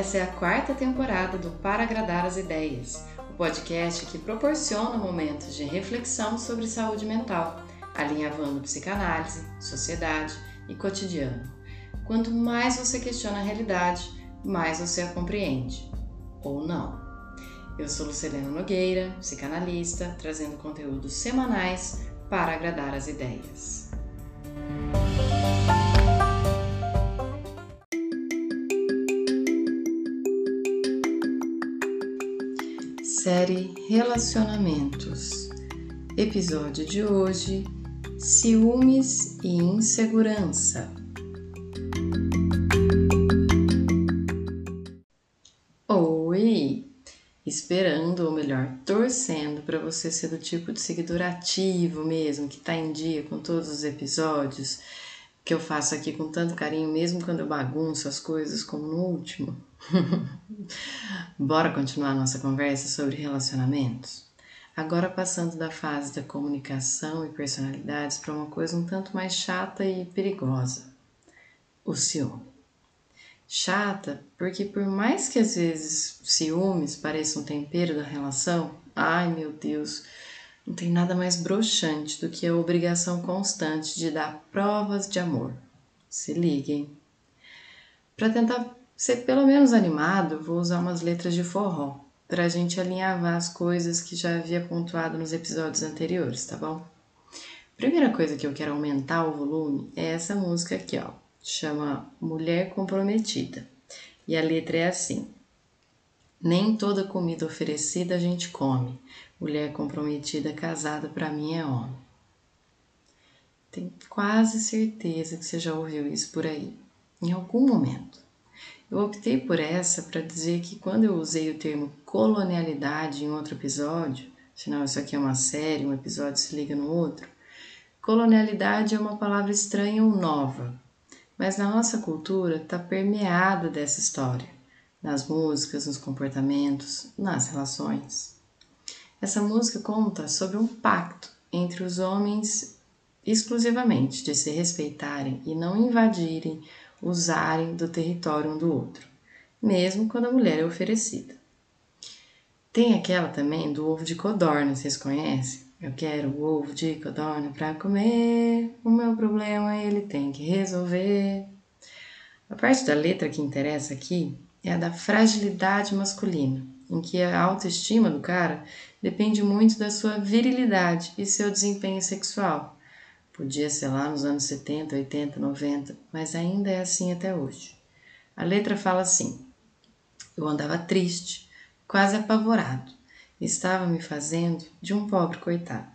Essa é a quarta temporada do Para Agradar as Ideias, o podcast que proporciona momentos de reflexão sobre saúde mental, alinhavando psicanálise, sociedade e cotidiano. Quanto mais você questiona a realidade, mais você a compreende. Ou não. Eu sou Lucilena Nogueira, psicanalista, trazendo conteúdos semanais para agradar as ideias. Série Relacionamentos. Episódio de hoje: ciúmes e insegurança. Oi! Esperando, ou melhor, torcendo para você ser do tipo de seguidor ativo mesmo, que tá em dia com todos os episódios que eu faço aqui com tanto carinho, mesmo quando eu bagunço as coisas como no último. Bora continuar nossa conversa sobre relacionamentos? Agora passando da fase da comunicação e personalidades para uma coisa um tanto mais chata e perigosa: o ciúme. Chata porque, por mais que às vezes ciúmes pareça um tempero da relação, ai meu Deus, não tem nada mais broxante do que a obrigação constante de dar provas de amor. Se liguem. Para tentar ser pelo menos animado, vou usar umas letras de forró, para a gente alinhavar as coisas que já havia pontuado nos episódios anteriores, tá bom? Primeira coisa que eu quero aumentar o volume é essa música aqui, ó. Chama Mulher Comprometida. E a letra é assim: nem toda comida oferecida a gente come. Mulher comprometida casada pra mim é homem. Tenho quase certeza que você já ouviu isso por aí, em algum momento. Eu optei por essa para dizer que quando eu usei o termo colonialidade em outro episódio, afinal isso aqui é uma série, um episódio se liga no outro, colonialidade é uma palavra estranha ou nova, mas na nossa cultura está permeada dessa história, nas músicas, nos comportamentos, nas relações. Essa música conta sobre um pacto entre os homens exclusivamente de se respeitarem e não invadirem, usarem do território um do outro, mesmo quando a mulher é oferecida. Tem aquela também do ovo de codorna, vocês conhecem? Eu quero o ovo de codorna pra comer, o meu problema ele tem que resolver. A parte da letra que interessa aqui é a da fragilidade masculina, em que a autoestima do cara depende muito da sua virilidade e seu desempenho sexual. Podia ser lá nos anos 70, 80, 90, mas ainda é assim até hoje. A letra fala assim: eu andava triste, quase apavorado, estava me fazendo de um pobre coitado.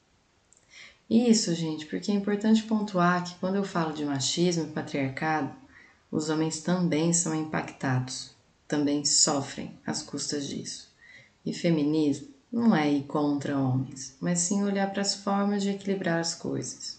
Isso, gente, porque é importante pontuar que quando eu falo de machismo e patriarcado, os homens também são impactados, também sofrem às custas disso. E feminismo não é ir contra homens, mas sim olhar para as formas de equilibrar as coisas.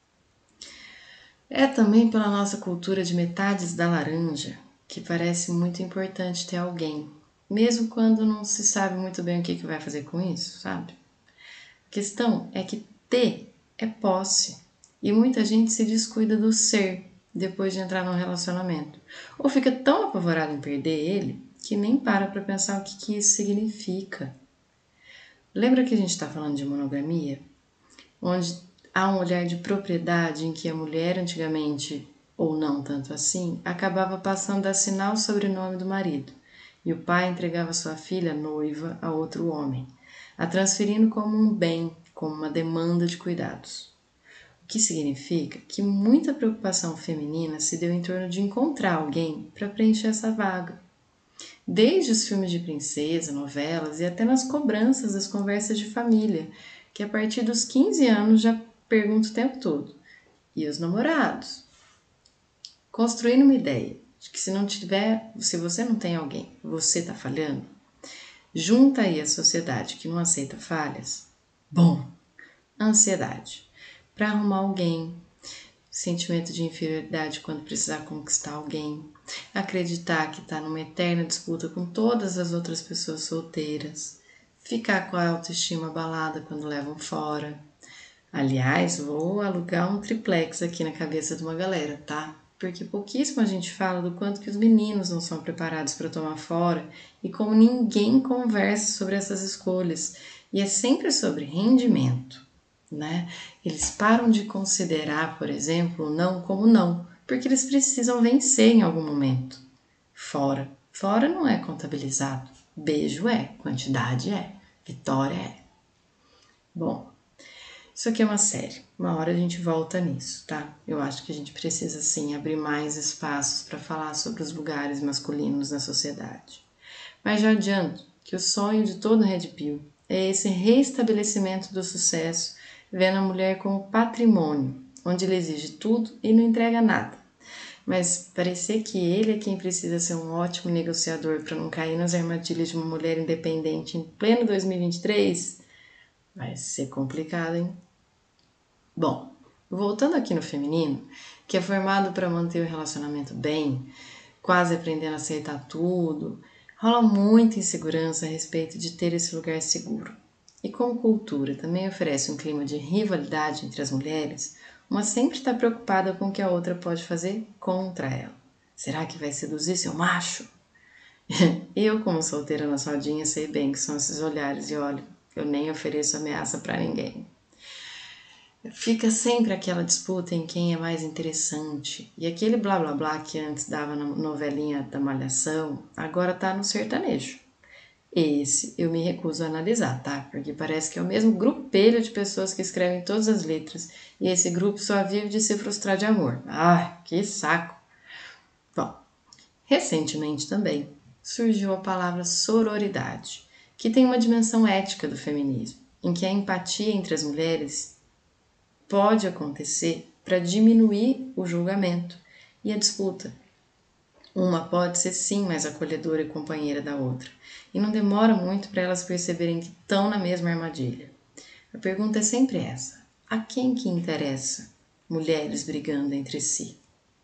É também pela nossa cultura de metades da laranja que parece muito importante ter alguém, mesmo quando não se sabe muito bem o que vai fazer com isso, sabe? A questão é que ter é posse e muita gente se descuida do ser depois de entrar num relacionamento, ou fica tão apavorado em perder ele que nem para pensar o que isso significa. Lembra que a gente está falando de monogamia? Onde há um olhar de propriedade em que a mulher antigamente, ou não tanto assim, acabava passando a assinar o sobrenome do marido, e o pai entregava sua filha noiva a outro homem, a transferindo como um bem, como uma demanda de cuidados. O que significa que muita preocupação feminina se deu em torno de encontrar alguém para preencher essa vaga. Desde os filmes de princesa, novelas e até nas cobranças das conversas de família, que a partir dos 15 anos já pergunta o tempo todo: e os namorados? Construindo uma ideia de que se você não tem alguém, você está falhando, junta aí a sociedade que não aceita falhas. Bom, ansiedade para arrumar alguém, sentimento de inferioridade quando precisar conquistar alguém, acreditar que está numa eterna disputa com todas as outras pessoas solteiras, ficar com a autoestima abalada quando levam fora. Aliás, vou alugar um triplex aqui na cabeça de uma galera, tá? porque pouquíssimo a gente fala do quanto que os meninos não são preparados para tomar fora e como ninguém conversa sobre essas escolhas. E é sempre sobre rendimento, né? Eles param de considerar, por exemplo, o não como não, porque eles precisam vencer em algum momento. Fora. Fora não é contabilizado. Beijo é, quantidade é, vitória é. Bom, isso aqui é uma série. Uma hora a gente volta nisso, tá? Eu acho que a gente precisa, sim, abrir mais espaços para falar sobre os lugares masculinos na sociedade. Mas já adianto que o sonho de todo Red Pill é esse reestabelecimento do sucesso, vendo a mulher como patrimônio, onde ele exige tudo e não entrega nada. Mas parecer que ele é quem precisa ser um ótimo negociador para não cair nas armadilhas de uma mulher independente em pleno 2023 vai ser complicado, hein? Bom, voltando aqui no feminino, que é formado para manter o relacionamento bem, quase aprendendo a aceitar tudo, rola muita insegurança a respeito de ter esse lugar seguro. E como cultura também oferece um clima de rivalidade entre as mulheres, uma sempre está preocupada com o que a outra pode fazer contra ela. Será que vai seduzir seu macho? Eu, como solteira na rodinha, sei bem que são esses olhares e olha, eu nem ofereço ameaça para ninguém. Fica sempre aquela disputa em quem é mais interessante. E aquele blá blá blá que antes dava na novelinha da Malhação, agora tá no sertanejo. Esse eu me recuso a analisar, tá? Porque parece que é o mesmo grupelho de pessoas que escrevem todas as letras e esse grupo só vive de se frustrar de amor. Ah, que saco! Bom, recentemente também surgiu a palavra sororidade, que tem uma dimensão ética do feminismo, em que a empatia entre as mulheres pode acontecer para diminuir o julgamento e a disputa. Uma pode ser sim mais acolhedora e companheira da outra, e não demora muito para elas perceberem que estão na mesma armadilha. A pergunta é sempre essa: a quem que interessa mulheres brigando entre si?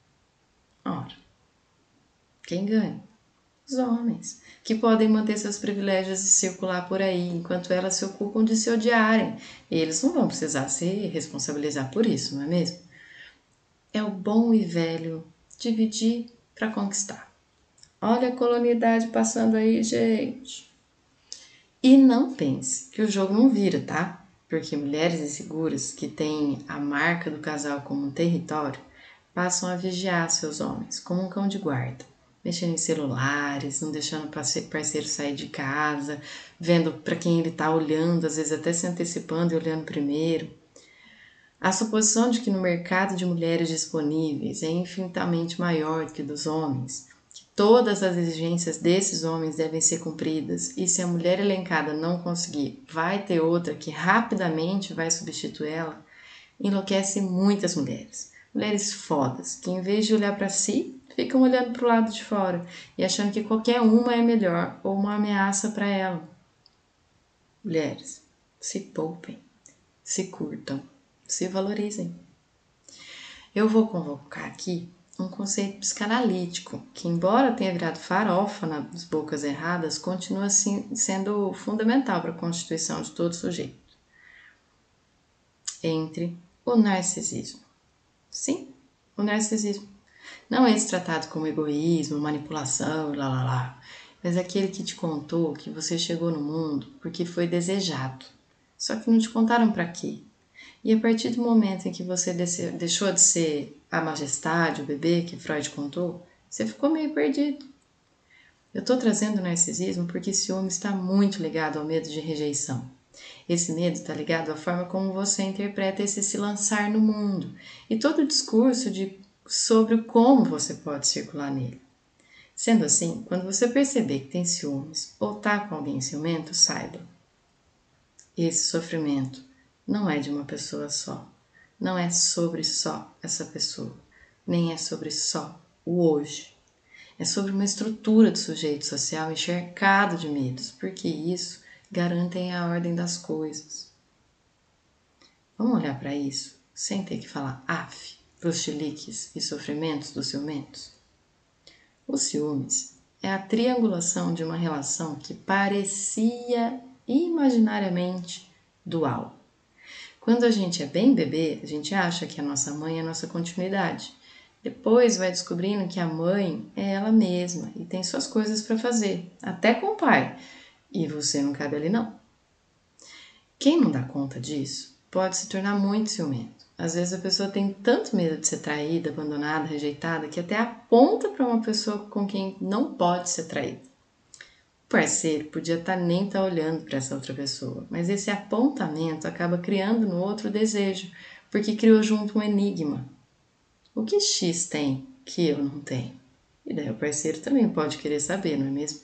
Ora, quem ganha? Os homens, que podem manter seus privilégios e circular por aí, enquanto elas se ocupam de se odiarem. E eles não vão precisar se responsabilizar por isso, não é mesmo? É o bom e velho dividir para conquistar. Olha a colonialidade passando aí, gente. E não pense que o jogo não vira, tá? Porque mulheres inseguras que têm a marca do casal como um território passam a vigiar seus homens como um cão de guarda, mexendo em celulares, não deixando o parceiro sair de casa, vendo para quem ele está olhando, às vezes até se antecipando e olhando primeiro. A suposição de que no mercado de mulheres disponíveis é infinitamente maior do que dos homens, que todas as exigências desses homens devem ser cumpridas e se a mulher elencada não conseguir, vai ter outra que rapidamente vai substituí-la, enlouquece muitas mulheres. Mulheres fodas, que em vez de olhar para si, ficam olhando para o lado de fora e achando que qualquer uma é melhor ou uma ameaça para ela. Mulheres, se poupem, se curtam, se valorizem. Eu vou convocar aqui um conceito psicanalítico que, embora tenha virado farofa nas bocas erradas, continua assim, sendo fundamental para a constituição de todo sujeito. Entre o narcisismo. Sim, o narcisismo. Não é esse tratado como egoísmo, manipulação, lá, mas aquele que te contou que você chegou no mundo porque foi desejado. Só que não te contaram para quê. E a partir do momento em que você deixou de ser a majestade, o bebê que Freud contou, você ficou meio perdido. Eu estou trazendo o narcisismo porque ciúme está muito ligado ao medo de rejeição. Esse medo está ligado à forma como você interpreta esse se lançar no mundo e todo o discurso sobre como você pode circular nele. Sendo assim, quando você perceber que tem ciúmes ou está com alguém ciumento, saiba. Esse sofrimento não é de uma pessoa só. Não é sobre só essa pessoa. Nem é sobre só o hoje. É sobre uma estrutura do sujeito social encharcado de medos, porque isso garantem a ordem das coisas. Vamos olhar para isso sem ter que falar af para os chiliques e sofrimentos dos ciumentos? Os ciúmes é a triangulação de uma relação que parecia imaginariamente dual. Quando a gente é bem bebê, a gente acha que a nossa mãe é a nossa continuidade, Depois vai descobrindo que a mãe é ela mesma e tem suas coisas para fazer, até com o pai. E você não cabe ali não. Quem não dá conta disso pode se tornar muito ciumento. Às vezes a pessoa tem tanto medo de ser traída, abandonada, rejeitada, que até aponta para uma pessoa com quem não pode ser traída. O parceiro podia nem estar olhando para essa outra pessoa, mas esse apontamento acaba criando no outro desejo, porque criou junto um enigma. O que X tem que eu não tenho? E daí o parceiro também pode querer saber, não é mesmo?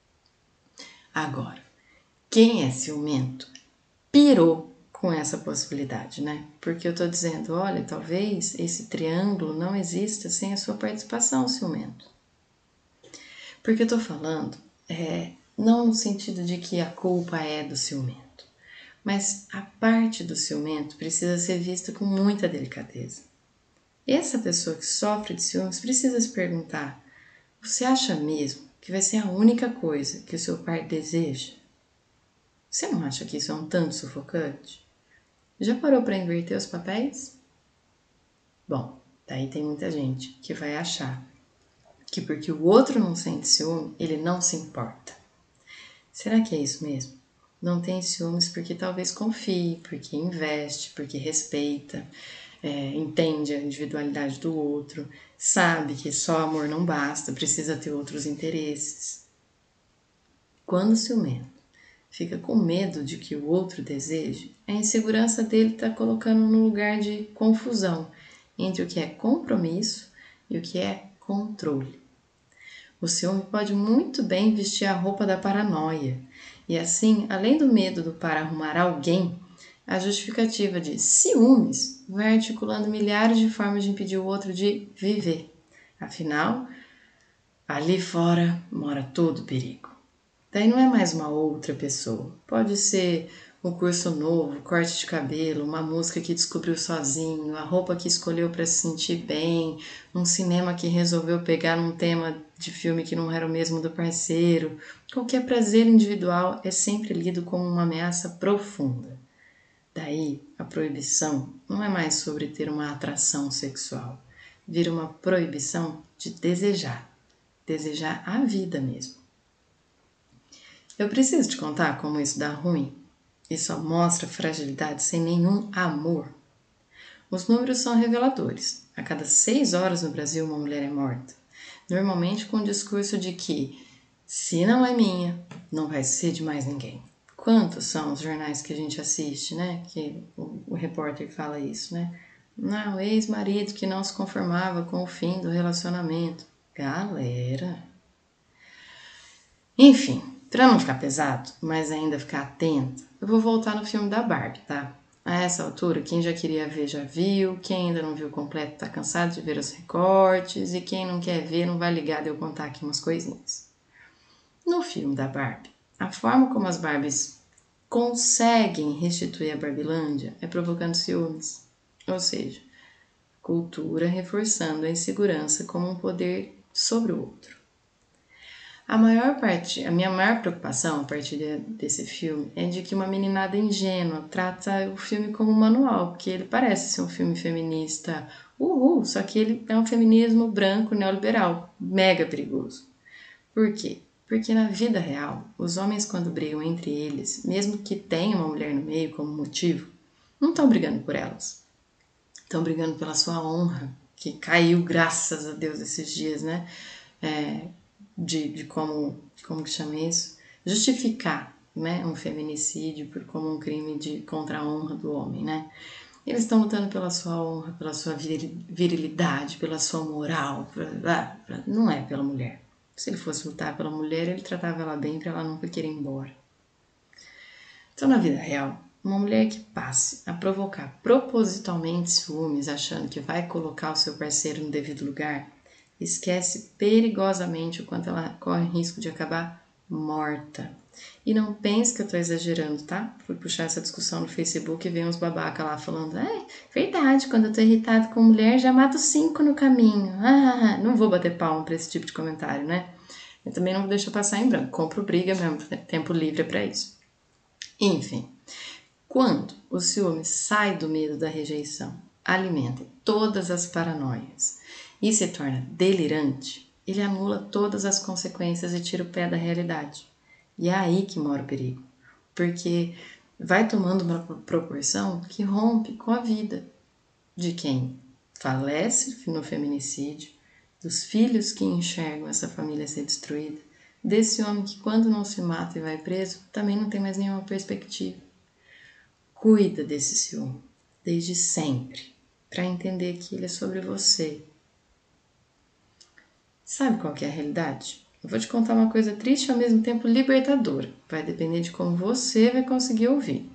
Agora, quem é ciumento pirou com essa possibilidade, né? Porque eu tô dizendo, olha, talvez esse triângulo não exista sem a sua participação, ciumento. Porque eu tô falando, não no sentido de que a culpa é do ciumento, mas a parte do ciumento precisa ser vista com muita delicadeza. Essa pessoa que sofre de ciúmes precisa se perguntar, você acha mesmo que vai ser a única coisa que o seu par deseja? Você não acha que isso é um tanto sufocante? Já parou para inverter os papéis? Bom, daí tem muita gente que vai achar que porque o outro não sente ciúme, ele não se importa. Será que é isso mesmo? Não tem ciúmes porque talvez confie, porque investe, porque respeita, entende a individualidade do outro, sabe que só amor não basta, precisa ter outros interesses. Quando o ciumento fica com medo de que o outro deseje, a insegurança dele está colocando no lugar de confusão entre o que é compromisso e o que é controle. O ciúme pode muito bem vestir a roupa da paranoia, e assim, além do medo do par arrumar alguém, a justificativa de ciúmes vai articulando milhares de formas de impedir o outro de viver. Afinal, ali fora mora todo o perigo. Daí não é mais uma outra pessoa. Pode ser um curso novo, corte de cabelo, uma música que descobriu sozinho, a roupa que escolheu para se sentir bem, um cinema que resolveu pegar um tema de filme que não era o mesmo do parceiro. Qualquer prazer individual é sempre lido como uma ameaça profunda. Daí, a proibição não é mais sobre ter uma atração sexual, vira uma proibição de desejar a vida mesmo. Eu preciso te contar como isso dá ruim e só mostra fragilidade sem nenhum amor. Os números são reveladores. A cada 6 horas no Brasil uma mulher é morta. Normalmente com o discurso de que se não é minha, não vai ser de mais ninguém. Quantos são os jornais que a gente assiste, né? Que o repórter fala isso, né? Não, ex-marido que não se conformava com o fim do relacionamento. Galera. Enfim, para não ficar pesado, mas ainda ficar atento, eu vou voltar no filme da Barbie, tá? A essa altura, quem já queria ver já viu, quem ainda não viu completo tá cansado de ver os recortes, e quem não quer ver não vai ligar de eu contar aqui umas coisinhas. No filme da Barbie, a forma como as Barbies conseguem restituir a Barbilândia é provocando ciúmes, ou seja, cultura reforçando a insegurança como um poder sobre o outro. A minha maior preocupação a partir desse filme é de que uma meninada ingênua trata o filme como um manual, porque ele parece ser um filme feminista, só que ele é um feminismo branco neoliberal, mega perigoso. Por quê? Porque na vida real, os homens quando brigam entre eles, mesmo que tenha uma mulher no meio como motivo, não estão brigando por elas. Estão brigando pela sua honra, que caiu graças a Deus esses dias, né? De como que chama isso? Justificar, né, um feminicídio como um crime contra a honra do homem, né? Eles estão lutando pela sua honra, pela sua virilidade, pela sua moral, não é pela mulher. Se ele fosse lutar pela mulher, ele tratava ela bem para ela nunca querer ir embora. Então, na vida real, uma mulher que passe a provocar propositalmente ciúmes, achando que vai colocar o seu parceiro no devido lugar, esquece perigosamente o quanto ela corre risco de acabar morta. E não pense que eu tô exagerando, tá? Fui puxar essa discussão no Facebook e veio uns babaca lá falando verdade, quando eu tô irritado com mulher, já mato 5 no caminho. Não vou bater palma pra esse tipo de comentário, né? Eu também não vou deixar passar em branco. Compro briga mesmo, tempo livre é pra isso. Enfim, quando o ciúme sai do medo da rejeição, alimenta todas as paranoias e se torna delirante, ele anula todas as consequências e tira o pé da realidade. E é aí que mora o perigo, porque vai tomando uma proporção que rompe com a vida de quem falece no feminicídio, dos filhos que enxergam essa família ser destruída, desse homem que quando não se mata e vai preso, também não tem mais nenhuma perspectiva. Cuida desse ciúme, desde sempre, para entender que ele é sobre você. Sabe qual que é a realidade? Eu vou te contar uma coisa triste e ao mesmo tempo libertadora. Vai depender de como você vai conseguir ouvir.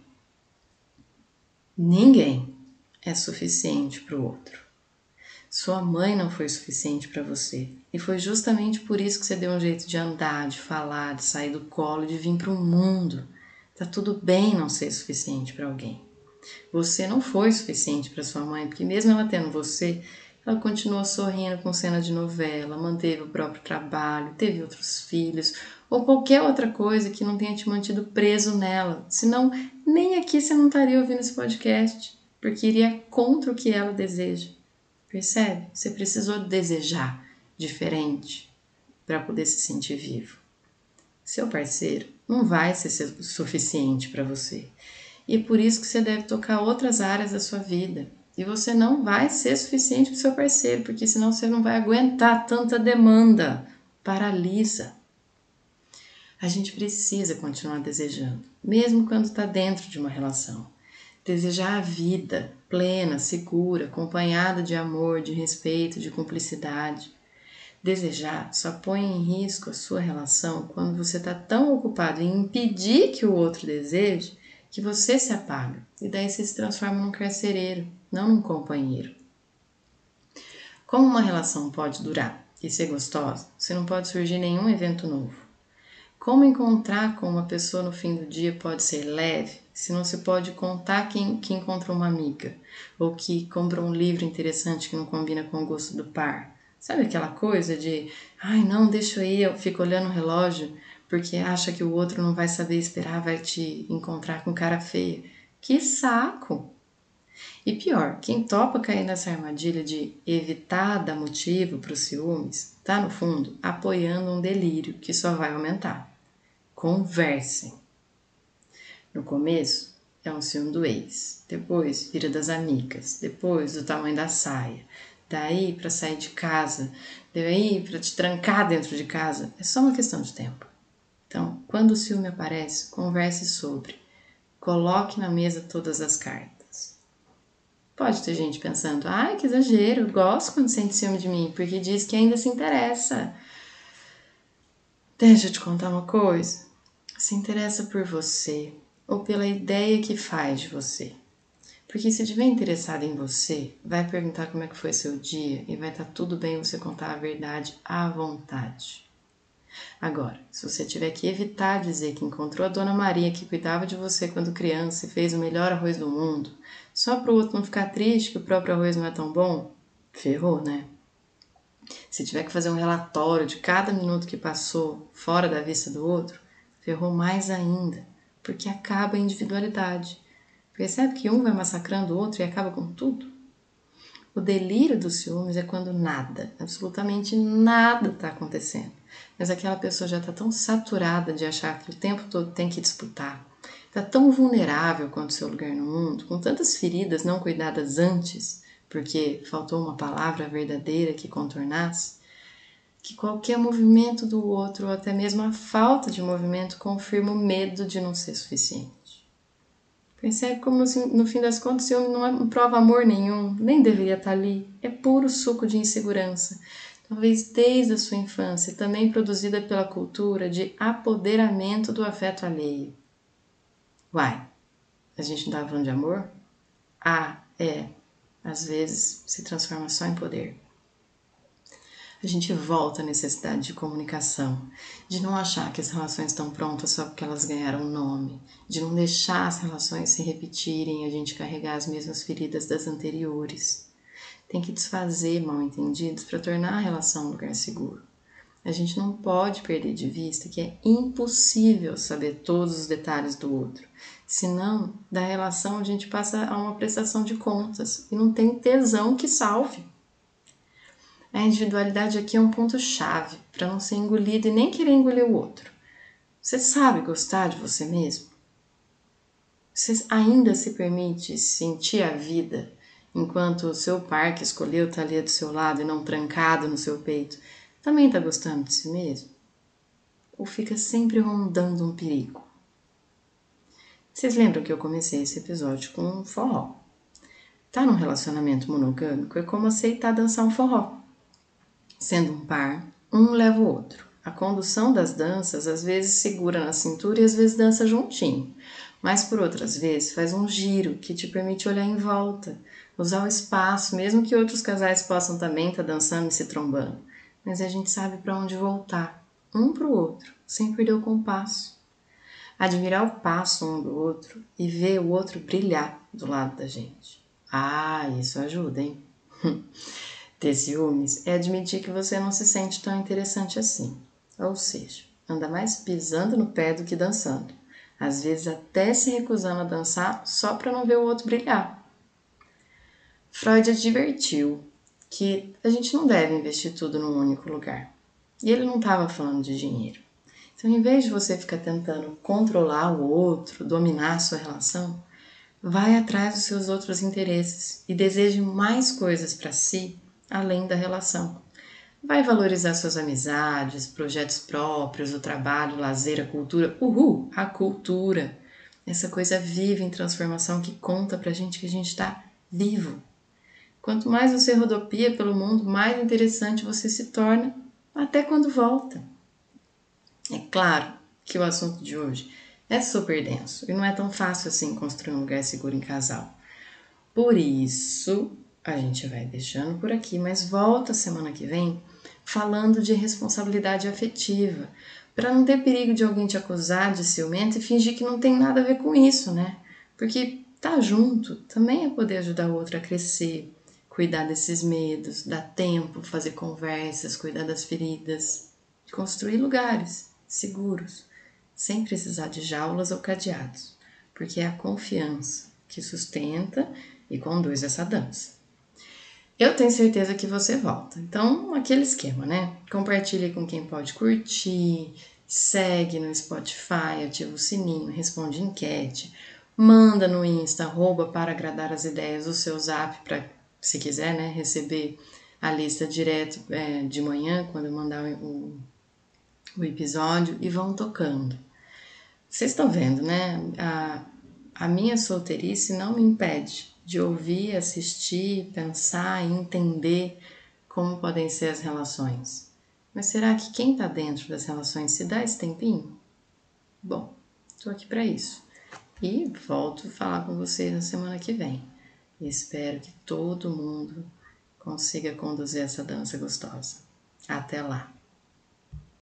Ninguém é suficiente para o outro. Sua mãe não foi suficiente para você. E foi justamente por isso que você deu um jeito de andar, de falar, de sair do colo, de vir para o mundo. Tá tudo bem não ser suficiente para alguém. Você não foi suficiente para sua mãe, porque mesmo ela tendo você, ela continuou sorrindo com cena de novela, manteve o próprio trabalho, teve outros filhos, ou qualquer outra coisa que não tenha te mantido preso nela. Senão, nem aqui você não estaria ouvindo esse podcast, porque iria contra o que ela deseja. Percebe? Você precisou desejar diferente para poder se sentir vivo. Seu parceiro não vai ser suficiente para você. E é por isso que você deve tocar outras áreas da sua vida. E você não vai ser suficiente para o seu parceiro, porque senão você não vai aguentar tanta demanda. Paralisa. A gente precisa continuar desejando, mesmo quando está dentro de uma relação. Desejar a vida plena, segura, acompanhada de amor, de respeito, de cumplicidade. Desejar só põe em risco a sua relação quando você está tão ocupado em impedir que o outro deseje que você se apaga. E daí você se transforma num carcereiro, não num companheiro. Como uma relação pode durar e ser gostosa, se não pode surgir nenhum evento novo? Como encontrar com uma pessoa no fim do dia pode ser leve, se não se pode contar que encontrou uma amiga, ou que comprou um livro interessante que não combina com o gosto do par? Sabe aquela coisa de, ai não, deixa aí, eu fico olhando o relógio, porque acha que o outro não vai saber esperar, vai te encontrar com cara feia. Que saco! E pior, quem topa cair nessa armadilha de evitar dar motivo para os ciúmes, tá no fundo apoiando um delírio que só vai aumentar. Conversem. No começo é um ciúme do ex, depois vira das amigas, depois do tamanho da saia, daí para sair de casa, daí para te trancar dentro de casa, é só uma questão de tempo. Então, quando o ciúme aparece, converse sobre, coloque na mesa todas as cartas. Pode ter gente pensando, ai que exagero, eu gosto quando sente ciúme de mim, porque diz que ainda se interessa. Deixa eu te contar uma coisa. Se interessa por você ou pela ideia que faz de você. Porque se estiver interessado em você, vai perguntar como é que foi seu dia e vai estar tudo bem você contar a verdade à vontade. Agora, se você tiver que evitar dizer que encontrou a Dona Maria que cuidava de você quando criança e fez o melhor arroz do mundo, só para o outro não ficar triste que o próprio arroz não é tão bom, ferrou, né? Se tiver que fazer um relatório de cada minuto que passou fora da vista do outro, ferrou mais ainda, porque acaba a individualidade. Percebe que um vai massacrando o outro e acaba com tudo? O delírio dos ciúmes é quando nada, absolutamente nada está acontecendo. Mas aquela pessoa já está tão saturada de achar que o tempo todo tem que disputar, está tão vulnerável quanto o seu lugar no mundo, com tantas feridas não cuidadas antes, porque faltou uma palavra verdadeira que contornasse, que qualquer movimento do outro, ou até mesmo a falta de movimento, confirma o medo de não ser suficiente. Percebe como no fim das contas o ciúme não prova amor nenhum, nem deveria estar ali, é puro suco de insegurança. Talvez desde a sua infância, também produzida pela cultura de apoderamento do afeto alheio. Uai, a gente não estava falando de amor? Ah, é, às vezes se transforma só em poder. A gente volta à necessidade de comunicação, de não achar que as relações estão prontas só porque elas ganharam nome, de não deixar as relações se repetirem e a gente carregar as mesmas feridas das anteriores. Tem que desfazer mal-entendidos para tornar a relação um lugar seguro. A gente não pode perder de vista que é impossível saber todos os detalhes do outro, senão da relação a gente passa a uma prestação de contas e não tem tesão que salve. A individualidade aqui é um ponto-chave para não ser engolido e nem querer engolir o outro. Você sabe gostar de você mesmo? Você ainda se permite sentir a vida enquanto o seu par que escolheu estar ali do seu lado e não trancado no seu peito também está gostando de si mesmo? Ou fica sempre rondando um perigo? Vocês lembram que eu comecei esse episódio com um forró? Tá num relacionamento monogâmico é como aceitar dançar um forró. Sendo um par, um leva o outro. A condução das danças às vezes segura na cintura e às vezes dança juntinho, mas por outras vezes faz um giro que te permite olhar em volta, usar o espaço, mesmo que outros casais possam também estar dançando e se trombando. Mas a gente sabe para onde voltar, um para o outro, sem perder o compasso. Admirar o passo um do outro e ver o outro brilhar do lado da gente. Ah, isso ajuda, hein? Ter ciúmes é admitir que você não se sente tão interessante assim. Ou seja, anda mais pisando no pé do que dançando. Às vezes até se recusando a dançar só para não ver o outro brilhar. Freud advertiu que a gente não deve investir tudo num único lugar. E ele não estava falando de dinheiro. Então, em vez de você ficar tentando controlar o outro, dominar a sua relação, vai atrás dos seus outros interesses e deseje mais coisas para si além da relação. Vai valorizar suas amizades, projetos próprios, o trabalho, o lazer, a cultura. Uhul! A cultura! Essa coisa viva em transformação que conta pra gente que a gente está vivo. Quanto mais você rodopia pelo mundo, mais interessante você se torna até quando volta. É claro que o assunto de hoje é super denso e não é tão fácil assim construir um lugar seguro em casal. Por isso, a gente vai deixando por aqui, mas volta semana que vem falando de responsabilidade afetiva, para não ter perigo de alguém te acusar de ciumento e fingir que não tem nada a ver com isso, né? Porque tá junto também é poder ajudar o outro a crescer, cuidar desses medos, dar tempo, fazer conversas, cuidar das feridas, construir lugares seguros, sem precisar de jaulas ou cadeados, porque é a confiança que sustenta e conduz essa dança. Eu tenho certeza que você volta. Então, aquele esquema, né? Compartilhe com quem pode curtir, segue no Spotify, ativa o sininho, responde enquete, manda no Insta, para agradar as ideias, o seu zap para, se quiser, né, receber a lista direto de manhã, quando eu mandar o episódio, e vão tocando. Vocês estão vendo, né? A minha solteirice não me impede de ouvir, assistir, pensar e entender como podem ser as relações. Mas será que quem está dentro das relações se dá esse tempinho? Bom, estou aqui para isso. E volto a falar com vocês na semana que vem. E espero que todo mundo consiga conduzir essa dança gostosa. Até lá!